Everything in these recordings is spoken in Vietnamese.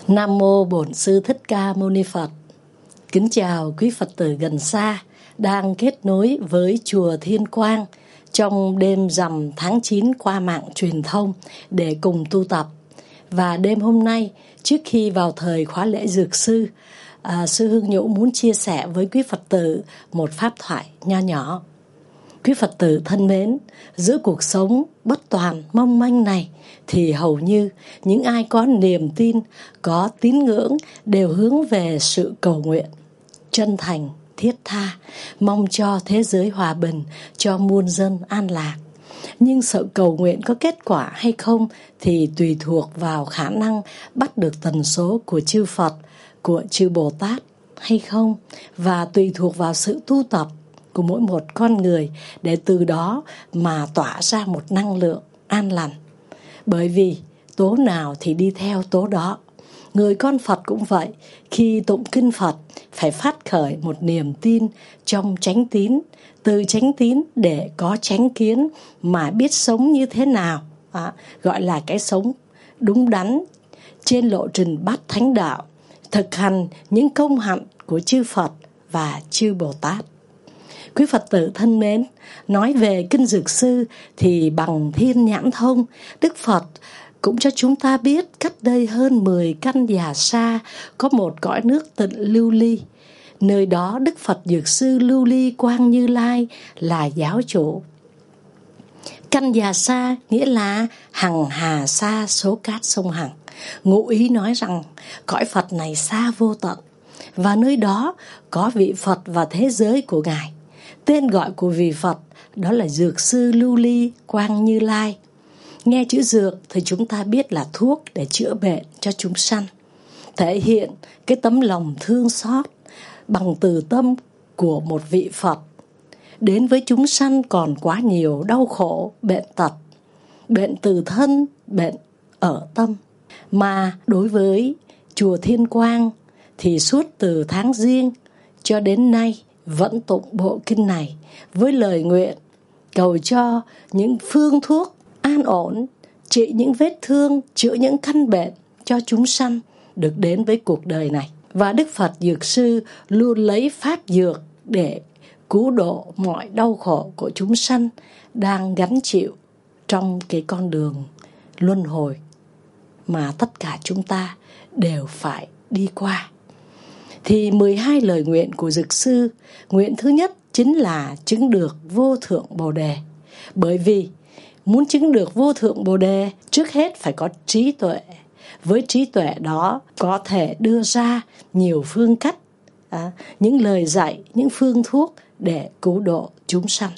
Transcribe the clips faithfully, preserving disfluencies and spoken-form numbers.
Nam mô Bổn Sư Thích Ca Mâu Ni Phật. Kính chào quý Phật tử gần xa đang kết nối với chùa Thiên Quang trong đêm rằm tháng chín qua mạng truyền thông để cùng tu tập. Và đêm hôm nay, trước khi vào thời khóa lễ Dược Sư, à, Sư Hương Nhũ muốn chia sẻ với quý Phật tử một pháp thoại nho nhỏ. Quý Phật tử thân mến, giữa cuộc sống bất toàn mong manh này thì hầu như những ai có niềm tin, có tín ngưỡng đều hướng về sự cầu nguyện, chân thành, thiết tha, mong cho thế giới hòa bình, cho muôn dân an lạc. Nhưng sự cầu nguyện có kết quả hay không thì tùy thuộc vào khả năng bắt được tần số của chư Phật, của chư Bồ Tát hay không, và tùy thuộc vào sự tu tập của mỗi một con người để từ đó mà tỏa ra một năng lượng an lành. Bởi vì tố nào thì đi theo tố đó. Người con Phật cũng vậy, khi tụng kinh Phật phải phát khởi một niềm tin trong chánh tín, từ chánh tín để có chánh kiến mà biết sống như thế nào, à, gọi là cái sống đúng đắn trên lộ trình bát thánh đạo, thực hành những công hạnh của chư Phật và chư Bồ Tát. Quý Phật tử thân mến, nói về kinh Dược Sư thì bằng thiên nhãn thông, Đức Phật cũng cho chúng ta biết cách đây hơn mười căn già sa có một cõi nước tịnh Lưu Ly. Nơi đó Đức Phật Dược Sư Lưu Ly Quang Như Lai là giáo chủ. Căn già sa nghĩa là hằng hà sa số cát sông Hằng. Ngụ ý nói rằng cõi Phật này xa vô tận, và nơi đó có vị Phật và thế giới của Ngài. Tên gọi của vị Phật đó là Dược Sư Lưu Ly Quang Như Lai. Nghe chữ dược thì chúng ta biết là thuốc để chữa bệnh cho chúng sanh, thể hiện cái tấm lòng thương xót bằng từ tâm của một vị Phật. Đến với chúng sanh còn quá nhiều đau khổ, bệnh tật, bệnh từ thân, bệnh ở tâm. Mà đối với chùa Thiên Quang thì suốt từ tháng Giêng cho đến nay vẫn tụng bộ kinh này với lời nguyện cầu cho những phương thuốc an ổn, trị những vết thương, chữa những căn bệnh cho chúng sanh được đến với cuộc đời này. Và Đức Phật Dược Sư luôn lấy pháp dược để cứu độ mọi đau khổ của chúng sanh đang gánh chịu trong cái con đường luân hồi mà tất cả chúng ta đều phải đi qua. Thì mười hai lời nguyện của Dược Sư, nguyện thứ nhất chính là chứng được vô thượng Bồ Đề. Bởi vì muốn chứng được vô thượng Bồ Đề, trước hết phải có trí tuệ. Với trí tuệ đó có thể đưa ra nhiều phương cách, à, những lời dạy, những phương thuốc để cứu độ chúng sanh.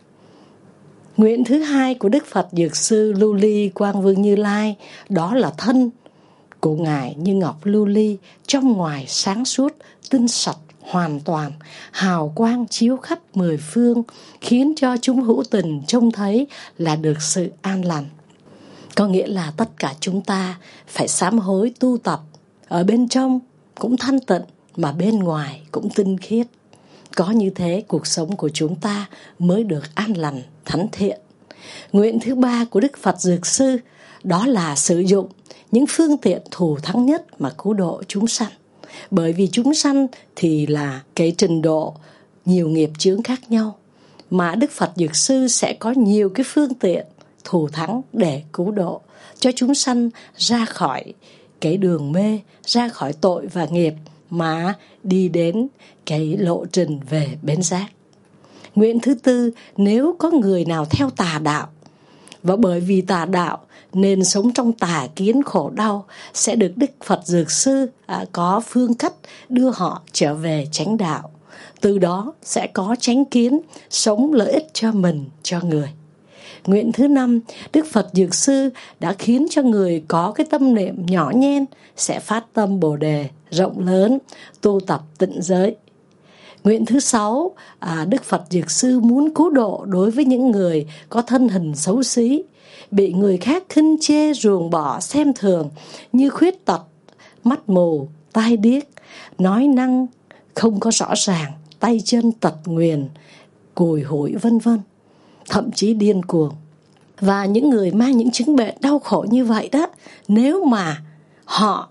Nguyện thứ hai của Đức Phật Dược Sư Lưu Ly Quang Vương Như Lai đó là thân của Ngài như ngọc lưu ly, trong ngoài sáng suốt, tinh sạch, hoàn toàn, hào quang chiếu khắp mười phương, khiến cho chúng hữu tình trông thấy là được sự an lành. Có nghĩa là tất cả chúng ta phải sám hối tu tập, ở bên trong cũng thanh tịnh, mà bên ngoài cũng tinh khiết. Có như thế cuộc sống của chúng ta mới được an lành, thánh thiện. Nguyện thứ ba của Đức Phật Dược Sư đó là sử dụng những phương tiện thù thắng nhất mà cứu độ chúng sanh. Bởi vì chúng sanh thì là cái trình độ nhiều nghiệp chướng khác nhau, mà Đức Phật Dược Sư sẽ có nhiều cái phương tiện thù thắng để cứu độ cho chúng sanh ra khỏi cái đường mê, ra khỏi tội và nghiệp mà đi đến cái lộ trình về bến giác. Nguyện thứ tư, nếu có người nào theo tà đạo, và bởi vì tà đạo nên sống trong tà kiến khổ đau, sẽ được Đức Phật Dược Sư à, có phương cách đưa họ trở về chánh đạo. Từ đó sẽ có chánh kiến, sống lợi ích cho mình, cho người. Nguyện thứ năm, Đức Phật Dược Sư đã khiến cho người có cái tâm niệm nhỏ nhen sẽ phát tâm Bồ Đề rộng lớn, tu tập tịnh giới. Nguyện thứ sáu, à, Đức Phật Dược Sư muốn cứu độ đối với những người có thân hình xấu xí, bị người khác khinh chê, ruồng bỏ, xem thường như khuyết tật, mắt mù, tai điếc, nói năng không có rõ ràng, tay chân tật nguyền, cùi hủi vân vân, thậm chí điên cuồng. Và những người mang những chứng bệnh đau khổ như vậy đó, nếu mà họ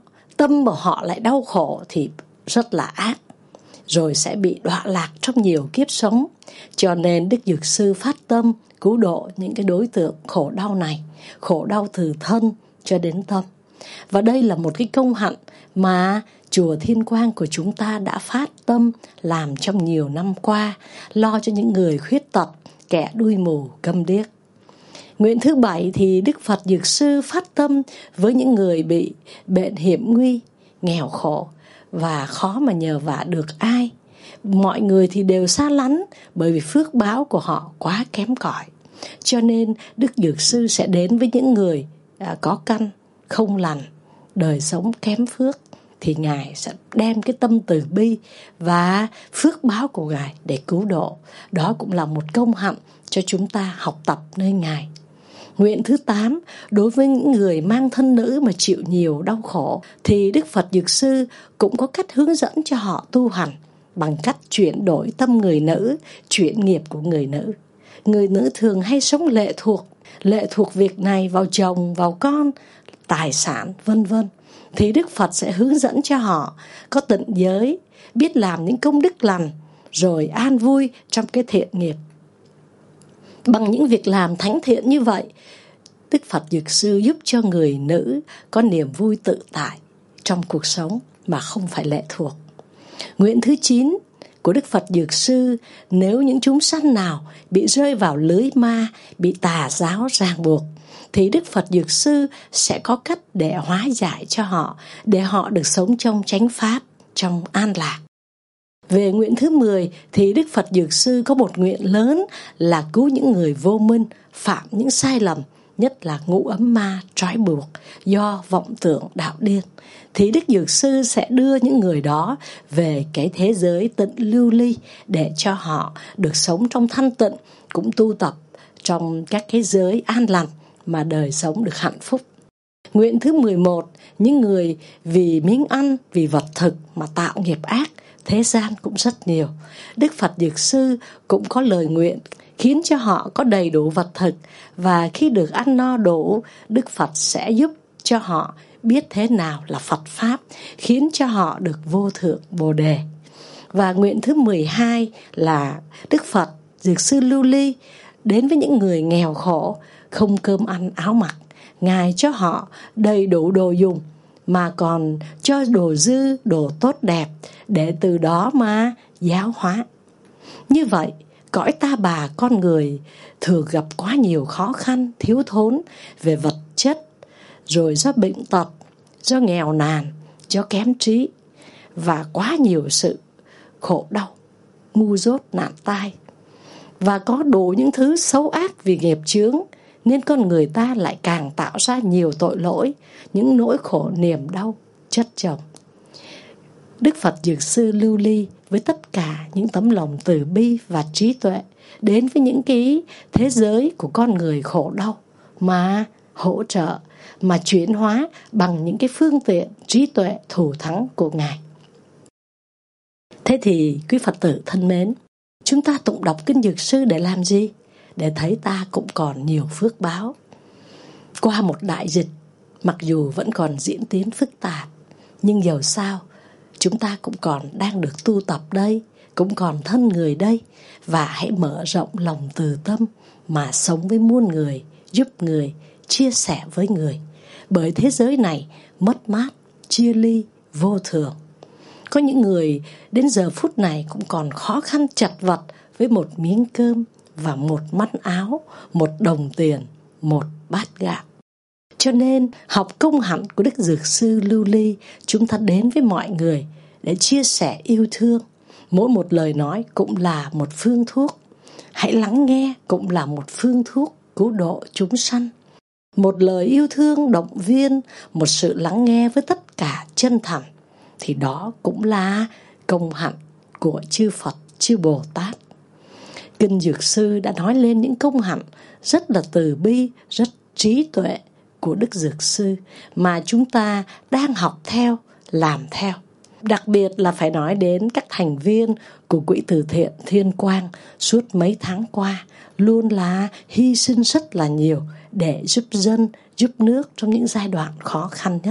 tâm của họ lại đau khổ thì rất là ác, rồi sẽ bị đọa lạc trong nhiều kiếp sống. Cho nên Đức Dược Sư phát tâm cứu độ những cái đối tượng khổ đau này, khổ đau từ thân cho đến tâm. Và đây là một cái công hạnh mà Chùa Thiên Quang của chúng ta đã phát tâm làm trong nhiều năm qua, lo cho những người khuyết tật, kẻ đuôi mù, câm điếc. Nguyện thứ bảy thì Đức Phật Dược Sư phát tâm với những người bị bệnh hiểm nguy, nghèo khổ và khó mà nhờ vả được ai. Mọi người thì đều xa lánh bởi vì phước báo của họ quá kém cỏi. Cho nên Đức Dược Sư sẽ đến với những người à, có căn, không lành, đời sống kém phước, thì Ngài sẽ đem cái tâm từ bi và phước báo của Ngài để cứu độ. Đó cũng là một công hạnh cho chúng ta học tập nơi Ngài. Nguyện thứ tám, đối với những người mang thân nữ mà chịu nhiều đau khổ, thì Đức Phật Dược Sư cũng có cách hướng dẫn cho họ tu hành bằng cách chuyển đổi tâm người nữ, chuyển nghiệp của người nữ. Người nữ thường hay sống lệ thuộc, lệ thuộc việc này vào chồng, vào con, tài sản, vân vân. Thì Đức Phật sẽ hướng dẫn cho họ có tịnh giới, biết làm những công đức lành, rồi an vui trong cái thiện nghiệp. Bằng những việc làm thánh thiện như vậy, Đức Phật Dược Sư giúp cho người nữ có niềm vui tự tại trong cuộc sống mà không phải lệ thuộc. Nguyện thứ chín của Đức Phật Dược Sư, nếu những chúng sanh nào bị rơi vào lưới ma, bị tà giáo ràng buộc, thì Đức Phật Dược Sư sẽ có cách để hóa giải cho họ, để họ được sống trong chánh pháp, trong an lạc. Về nguyện thứ mười thì Đức Phật Dược Sư có một nguyện lớn là cứu những người vô minh, phạm những sai lầm, nhất là ngũ ấm ma trói buộc do vọng tưởng đạo điên. Thì Đức Dược Sư sẽ đưa những người đó về cái thế giới tịnh lưu ly để cho họ được sống trong thanh tịnh, cũng tu tập trong các cái giới an lành mà đời sống được hạnh phúc. Nguyện thứ mười một, những người vì miếng ăn, vì vật thực mà tạo nghiệp ác, thế gian cũng rất nhiều. Đức Phật Dược Sư cũng có lời nguyện khiến cho họ có đầy đủ vật thực, và khi được ăn no đủ, Đức Phật sẽ giúp cho họ biết thế nào là Phật Pháp, khiến cho họ được vô thượng Bồ Đề. Và nguyện thứ mười hai là Đức Phật Dược Sư Lưu Ly đến với những người nghèo khổ, không cơm ăn áo mặc. Ngài cho họ đầy đủ đồ dùng, mà còn cho đồ dư, đồ tốt đẹp, để từ đó mà giáo hóa. Như vậy, cõi ta bà con người thường gặp quá nhiều khó khăn, thiếu thốn về vật chất, rồi do bệnh tật, do nghèo nàn, do kém trí, và quá nhiều sự khổ đau, ngu dốt, nạn tai. Và có đủ những thứ xấu ác vì nghiệp chướng, nên con người ta lại càng tạo ra nhiều tội lỗi, những nỗi khổ niềm đau chất chồng. Đức Phật Dược Sư Lưu Ly với tất cả những tấm lòng từ bi và trí tuệ đến với những cái thế giới của con người khổ đau, mà hỗ trợ, mà chuyển hóa bằng những cái phương tiện trí tuệ thù thắng của Ngài. Thế thì quý Phật tử thân mến, chúng ta tụng đọc Kinh Dược Sư để làm gì? Để thấy ta cũng còn nhiều phước báo. Qua một đại dịch, mặc dù vẫn còn diễn tiến phức tạp, nhưng dầu sao, chúng ta cũng còn đang được tu tập đây, cũng còn thân người đây. Và hãy mở rộng lòng từ tâm mà sống với muôn người, giúp người, chia sẻ với người. Bởi thế giới này mất mát, chia ly, vô thường. Có những người đến giờ phút này cũng còn khó khăn chật vật với một miếng cơm và một manh áo, một đồng tiền, một bát gạo. Cho nên học công hạnh của Đức Dược Sư Lưu Ly, chúng ta đến với mọi người để chia sẻ yêu thương. Mỗi một lời nói cũng là một phương thuốc. Hãy lắng nghe cũng là một phương thuốc cứu độ chúng sanh. Một lời yêu thương động viên, một sự lắng nghe với tất cả chân thành, thì đó cũng là công hạnh của chư Phật, chư Bồ Tát. Kinh Dược Sư đã nói lên những công hạnh rất là từ bi, rất trí tuệ của Đức Dược Sư mà chúng ta đang học theo, làm theo. Đặc biệt là phải nói đến các thành viên của Quỹ Từ Thiện Thiên Quang suốt mấy tháng qua luôn là hy sinh rất là nhiều để giúp dân, giúp nước trong những giai đoạn khó khăn nhất.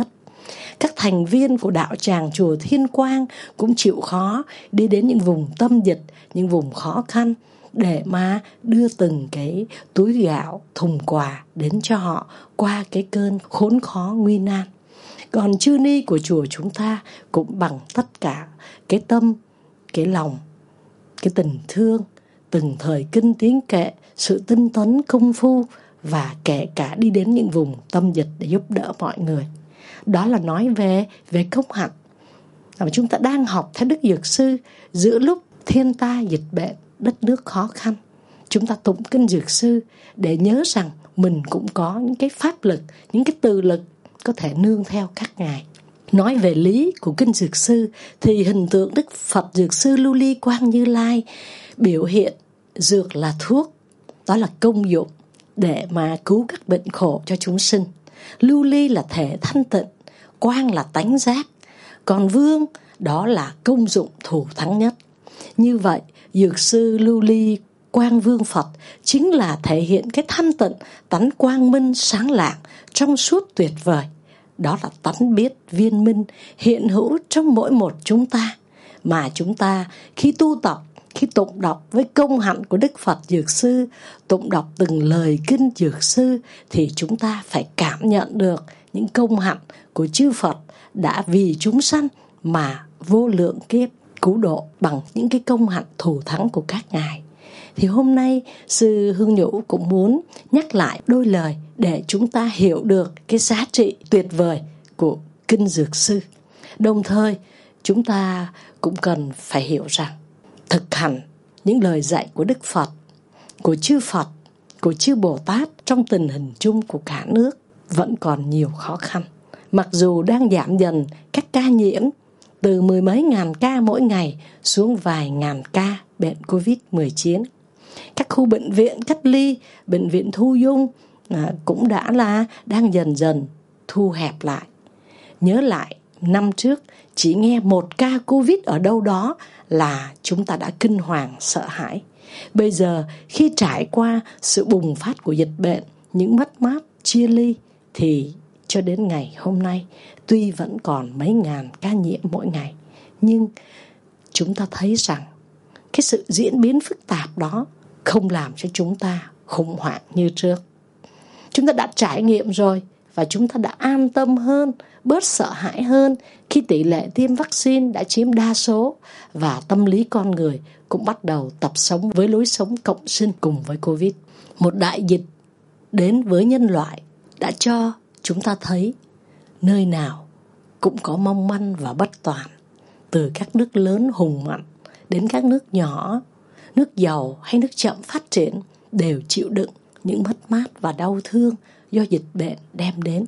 Các thành viên của đạo tràng chùa Thiên Quang cũng chịu khó đi đến những vùng tâm dịch, những vùng khó khăn để mà đưa từng cái túi gạo, thùng quà đến cho họ qua cái cơn khốn khó nguy nan. Còn chư ni của chùa chúng ta cũng bằng tất cả cái tâm, cái lòng, cái tình thương, từng thời kinh tiếng kệ, sự tinh tấn công phu, và kể cả đi đến những vùng tâm dịch để giúp đỡ mọi người. Đó là nói về về công hạnh. Và chúng ta đang học theo Đức Dược Sư giữa lúc thiên tai dịch bệnh, đất nước khó khăn. Chúng ta tụng kinh Dược Sư để nhớ rằng mình cũng có những cái pháp lực, những cái từ lực có thể nương theo các ngài. Nói về lý của kinh Dược Sư thì hình tượng Đức Phật Dược Sư Lưu Ly Quang Như Lai biểu hiện dược là thuốc, đó là công dụng để mà cứu các bệnh khổ cho chúng sinh. Lưu ly là thể thanh tịnh, quang là tánh giác, còn vương đó là công dụng thủ thắng nhất. Như vậy, Dược Sư Lưu Ly Quang Vương Phật chính là thể hiện cái thanh tịnh, tánh quang minh sáng lạng, trong suốt tuyệt vời. Đó là tánh biết viên minh hiện hữu trong mỗi một chúng ta, mà chúng ta khi tu tập, khi tụng đọc với công hạnh của Đức Phật Dược Sư, tụng đọc từng lời kinh Dược Sư, thì chúng ta phải cảm nhận được những công hạnh của chư Phật đã vì chúng sanh mà vô lượng kiếp cứu độ bằng những cái công hạnh thù thắng của các ngài. Thì hôm nay Sư Hương Nhũ cũng muốn nhắc lại đôi lời để chúng ta hiểu được cái giá trị tuyệt vời của kinh Dược Sư. Đồng thời chúng ta cũng cần phải hiểu rằng thực hành những lời dạy của Đức Phật, của chư Phật, của chư Bồ Tát trong tình hình chung của cả nước vẫn còn nhiều khó khăn. Mặc dù đang giảm dần các ca nhiễm từ mười mấy ngàn ca mỗi ngày xuống vài ngàn ca bệnh covid mười chín. Các khu bệnh viện cách ly, bệnh viện thu dung à, cũng đã là đang dần dần thu hẹp lại. Nhớ lại năm trước chỉ nghe một ca Covid ở đâu đó là chúng ta đã kinh hoàng sợ hãi. Bây giờ khi trải qua sự bùng phát của dịch bệnh, những mất mát chia ly, thì cho đến ngày hôm nay tuy vẫn còn mấy ngàn ca nhiễm mỗi ngày, nhưng chúng ta thấy rằng cái sự diễn biến phức tạp đó không làm cho chúng ta khủng hoảng như trước. Chúng ta đã trải nghiệm rồi và chúng ta đã an tâm hơn, bớt sợ hãi hơn khi tỷ lệ tiêm vaccine đã chiếm đa số và tâm lý con người cũng bắt đầu tập sống với lối sống cộng sinh cùng với Covid. Một đại dịch đến với nhân loại đã cho chúng ta thấy nơi nào cũng có mong manh và bất toàn, từ các nước lớn hùng mạnh đến các nước nhỏ, nước giàu hay nước chậm phát triển đều chịu đựng những mất mát và đau thương do dịch bệnh đem đến.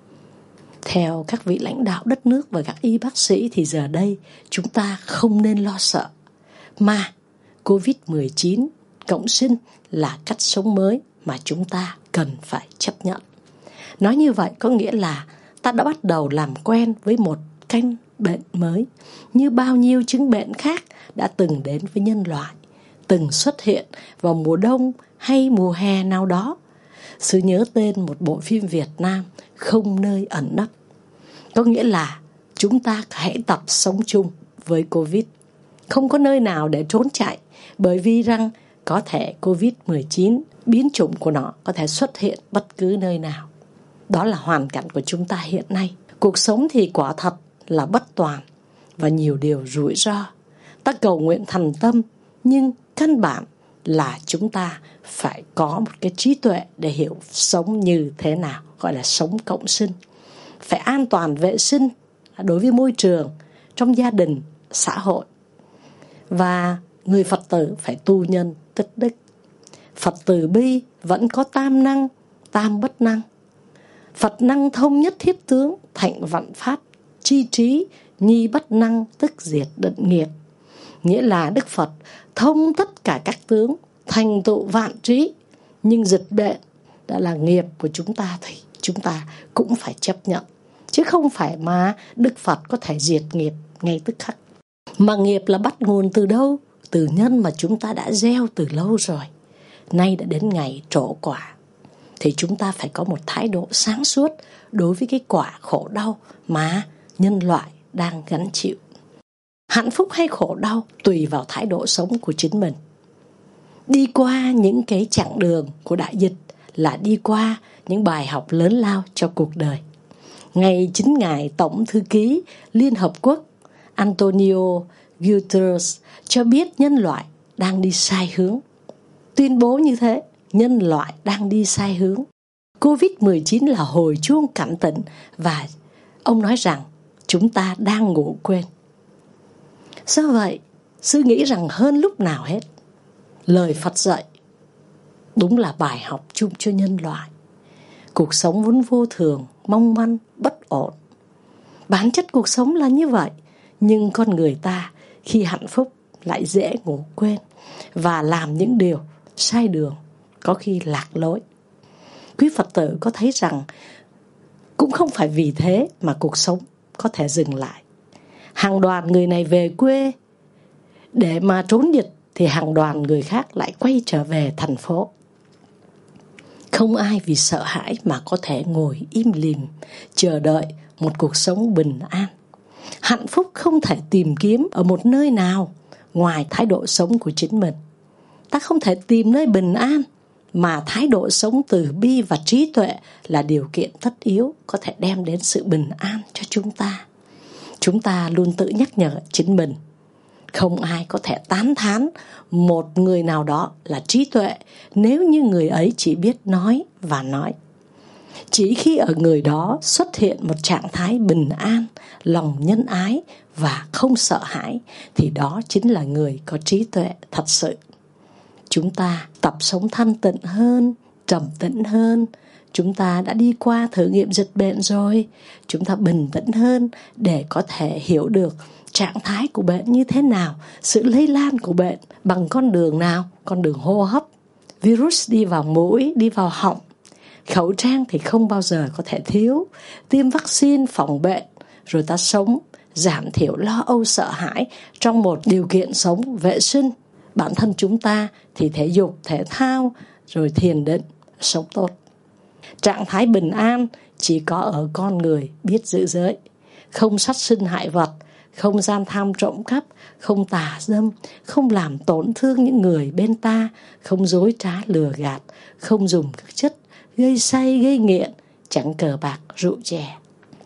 Theo các vị lãnh đạo đất nước và các y bác sĩ thì giờ đây chúng ta không nên lo sợ, mà covid mười chín cộng sinh là cách sống mới mà chúng ta cần phải chấp nhận. Nói như vậy có nghĩa là ta đã bắt đầu làm quen với một căn bệnh mới, như bao nhiêu chứng bệnh khác đã từng đến với nhân loại, từng xuất hiện vào mùa đông hay mùa hè nào đó. Sư nhớ tên một bộ phim Việt Nam, Không Nơi Ẩn Nấp. Có nghĩa là chúng ta hãy tập sống chung với Covid. Không có nơi nào để trốn chạy, bởi vì rằng có thể covid mười chín, biến chủng của nó có thể xuất hiện bất cứ nơi nào. Đó là hoàn cảnh của chúng ta hiện nay. Cuộc sống thì quả thật là bất toàn và nhiều điều rủi ro. Ta cầu nguyện thành tâm, nhưng căn bản là chúng ta phải có một cái trí tuệ để hiểu sống như thế nào, gọi là sống cộng sinh. Phải an toàn vệ sinh đối với môi trường, trong gia đình, xã hội. Và người Phật tử phải tu nhân tích đức. Phật từ bi vẫn có tam năng, tam bất năng. Phật năng thông nhất thiết tướng, thạnh vạn pháp, chi trí, nhi bất năng, tức diệt định nghiệp. Nghĩa là Đức Phật thông tất cả các tướng, thành tựu vạn trí, nhưng dịch bệnh đã là nghiệp của chúng ta thì chúng ta cũng phải chấp nhận. Chứ không phải mà Đức Phật có thể diệt nghiệp ngay tức khắc. Mà nghiệp là bắt nguồn từ đâu? Từ nhân mà chúng ta đã gieo từ lâu rồi. Nay đã đến ngày trổ quả. Thì chúng ta phải có một thái độ sáng suốt đối với cái quả khổ đau mà nhân loại đang gánh chịu. Hạnh phúc hay khổ đau tùy vào thái độ sống của chính mình. Đi qua những cái chặng đường của đại dịch là đi qua những bài học lớn lao cho cuộc đời. Ngay chính ngài Tổng thư ký Liên Hợp Quốc Antonio Guterres cho biết nhân loại đang đi sai hướng. Tuyên bố như thế, nhân loại đang đi sai hướng. covid mười chín là hồi chuông cảnh tỉnh và ông nói rằng chúng ta đang ngủ quên. Do vậy, sư nghĩ rằng hơn lúc nào hết, lời Phật dạy đúng là bài học chung cho nhân loại. Cuộc sống vốn vô thường, mong manh, bất ổn. Bản chất cuộc sống là như vậy, nhưng con người ta khi hạnh phúc lại dễ ngủ quên và làm những điều sai đường, có khi lạc lối. Quý Phật tử có thấy rằng cũng không phải vì thế mà cuộc sống có thể dừng lại. Hàng đoàn người này về quê để mà trốn dịch thì hàng đoàn người khác lại quay trở về thành phố. Không ai vì sợ hãi mà có thể ngồi im lìm chờ đợi một cuộc sống bình an. Hạnh phúc không thể tìm kiếm ở một nơi nào ngoài thái độ sống của chính mình. Ta không thể tìm nơi bình an mà thái độ sống từ bi và trí tuệ là điều kiện tất yếu có thể đem đến sự bình an cho chúng ta. Chúng ta luôn tự nhắc nhở chính mình. Không ai có thể tán thán một người nào đó là trí tuệ nếu như người ấy chỉ biết nói và nói. Chỉ khi ở người đó xuất hiện một trạng thái bình an, lòng nhân ái và không sợ hãi thì đó chính là người có trí tuệ thật sự. Chúng ta tập sống thanh tịnh hơn, trầm tĩnh hơn. Chúng ta đã đi qua thử nghiệm dịch bệnh rồi. Chúng ta bình tĩnh hơn để có thể hiểu được trạng thái của bệnh như thế nào, sự lây lan của bệnh bằng con đường nào, con đường hô hấp. Virus đi vào mũi, đi vào họng. Khẩu trang thì không bao giờ có thể thiếu. Tiêm vaccine phòng bệnh, rồi ta sống, giảm thiểu lo âu sợ hãi trong một điều kiện sống vệ sinh. Bản thân chúng ta thì thể dục, thể thao, rồi thiền định, sống tốt. Trạng thái bình an chỉ có ở con người biết giữ giới, không sát sinh hại vật, không gian tham trộm cắp, không tà dâm, không làm tổn thương những người bên ta, không dối trá lừa gạt, không dùng các chất gây say gây nghiện, chẳng cờ bạc rượu chè.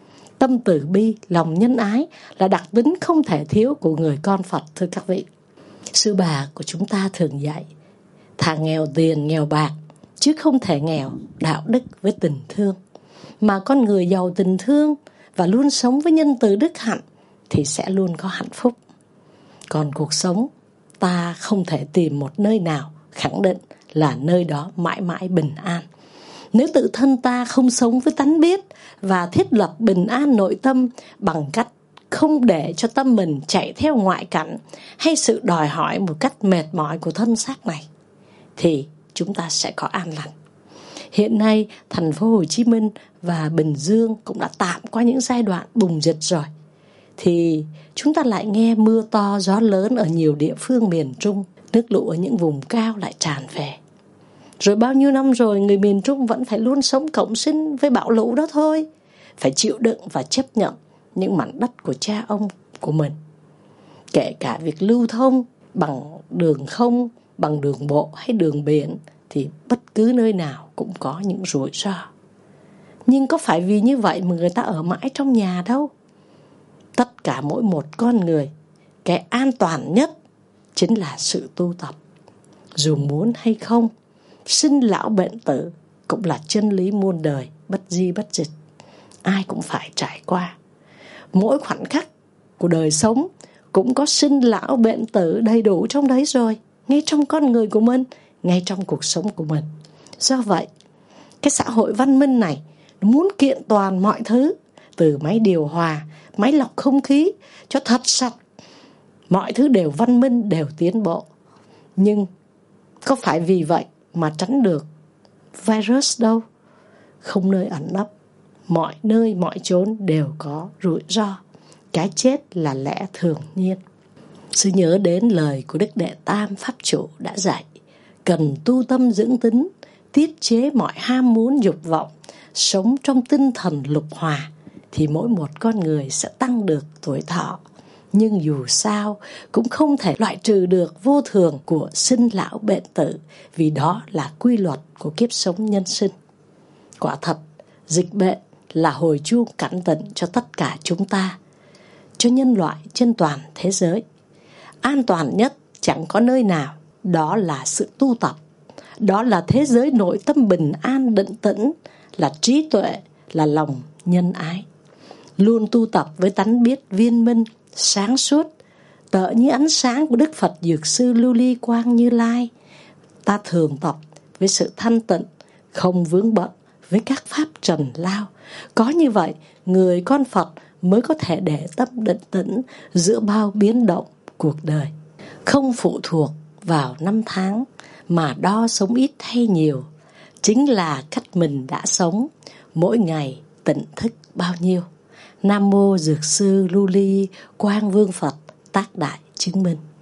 Tâm từ bi, lòng nhân ái là đặc tính không thể thiếu của người con Phật, thưa các vị. Sư bà của chúng ta thường dạy, thà nghèo tiền nghèo bạc, chứ không thể nghèo đạo đức với tình thương. Mà con người giàu tình thương và luôn sống với nhân từ đức hạnh thì sẽ luôn có hạnh phúc. Còn cuộc sống, ta không thể tìm một nơi nào khẳng định là nơi đó mãi mãi bình an. Nếu tự thân ta không sống với tánh biết và thiết lập bình an nội tâm bằng cách không để cho tâm mình chạy theo ngoại cảnh hay sự đòi hỏi một cách mệt mỏi của thân xác này, thì chúng ta sẽ có an lành. Hiện nay, thành phố Hồ Chí Minh và Bình Dương cũng đã tạm qua những giai đoạn bùng dịch rồi. Thì chúng ta lại nghe mưa to gió lớn ở nhiều địa phương miền Trung, nước lũ ở những vùng cao lại tràn về. Rồi bao nhiêu năm rồi người miền Trung vẫn phải luôn sống cộng sinh với bão lũ đó thôi. Phải chịu đựng và chấp nhận những mảnh đất của cha ông của mình. Kể cả việc lưu thông bằng đường không, bằng đường bộ hay đường biển thì bất cứ nơi nào cũng có những rủi ro. Nhưng có phải vì như vậy mà người ta ở mãi trong nhà đâu. Tất cả mỗi một con người, cái an toàn nhất chính là sự tu tập. Dù muốn hay không, sinh lão bệnh tử cũng là chân lý muôn đời, bất di bất dịch. Ai cũng phải trải qua. Mỗi khoảnh khắc của đời sống cũng có sinh lão bệnh tử đầy đủ trong đấy rồi, ngay trong con người của mình, ngay trong cuộc sống của mình. Do vậy, cái xã hội văn minh này muốn kiện toàn mọi thứ, từ máy điều hòa, máy lọc không khí cho thật sạch. Mọi thứ đều văn minh, đều tiến bộ. Nhưng có phải vì vậy mà tránh được virus đâu. Không nơi ẩn nấp, mọi nơi mọi chốn đều có rủi ro. Cái chết là lẽ thường nhiên. Sư nhớ đến lời của Đức Đệ Tam Pháp Chủ đã dạy, cần tu tâm dưỡng tính tiết chế mọi ham muốn dục vọng, sống trong tinh thần lục hòa, thì mỗi một con người sẽ tăng được tuổi thọ. Nhưng dù sao cũng không thể loại trừ được vô thường của sinh lão bệnh tử, vì đó là quy luật của kiếp sống nhân sinh. Quả thật, dịch bệnh là hồi chuông cảnh tỉnh cho tất cả chúng ta, cho nhân loại trên toàn thế giới. An toàn nhất chẳng có nơi nào, đó là sự tu tập. Đó là thế giới nội tâm bình an định tĩnh, là trí tuệ, là lòng nhân ái. Luôn tu tập với tánh biết viên minh, sáng suốt, tựa như ánh sáng của Đức Phật Dược Sư Lưu Ly Quang Như Lai. Ta thường tập với sự thanh tịnh, không vướng bận với các pháp trần lao. Có như vậy, người con Phật mới có thể để tâm định tĩnh giữa bao biến động cuộc đời, không phụ thuộc vào năm tháng mà đo sống ít hay nhiều. Chính là cách mình đã sống, mỗi ngày tỉnh thức bao nhiêu. Nam mô Dược Sư Lưu Ly Quang Vương Phật Tác Đại Chứng Minh.